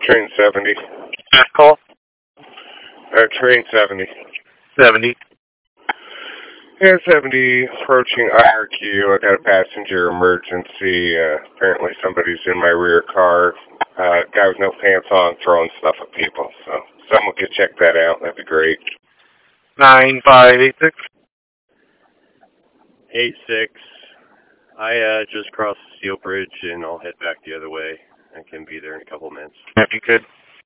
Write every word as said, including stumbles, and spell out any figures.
Train seventy. Last call? Uh, train seventy. seventy. Yeah, seventy, approaching I R Q. I got a passenger emergency. Uh, apparently somebody's in my rear car. Uh, guy with no pants on throwing stuff at people. So someone could check that out. That'd be great. nine five eight six. eight six. I uh, just crossed the steel bridge and I'll head back the other way. I can be there in a couple minutes. If you could.